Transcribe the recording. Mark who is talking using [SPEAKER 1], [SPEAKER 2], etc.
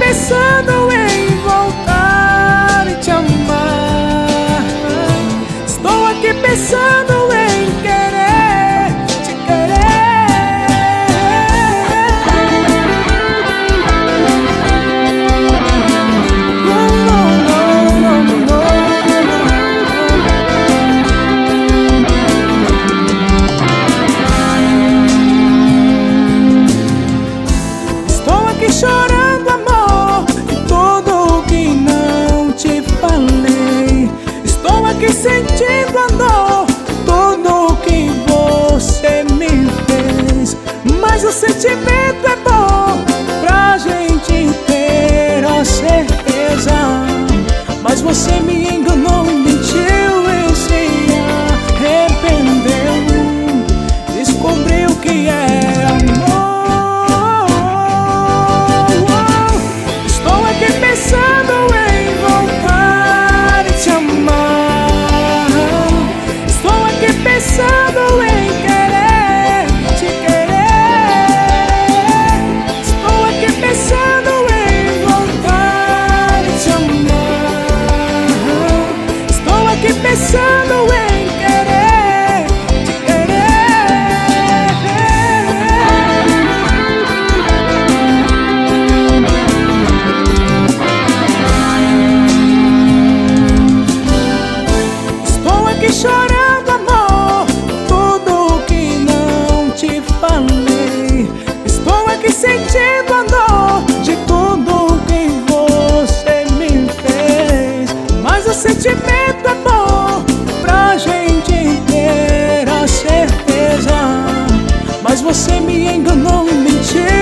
[SPEAKER 1] pensando em voltar e te amar. Estou aqui pensando em querer te querer. Estou aqui chorando, amor, de tudo o que não te falei. Estou aqui sentindo a dor, tudo o que você me fez. Mas o sentimento é bom pra gente ter a certeza. Mas você me enganou e mentiu e se arrependeu. Descobriu que é amor. Pensando em voltar e te amar. Estou aqui pensando em querer te querer. Estou aqui pensando em voltar e te amar. Estou aqui pensando em querer te querer. Chorando, amor, tudo o que não te falei. Estou aqui sentindo a dor de tudo que você me fez. Mas o sentimento é bom pra gente ter a certeza. Mas você me enganou e mentiu.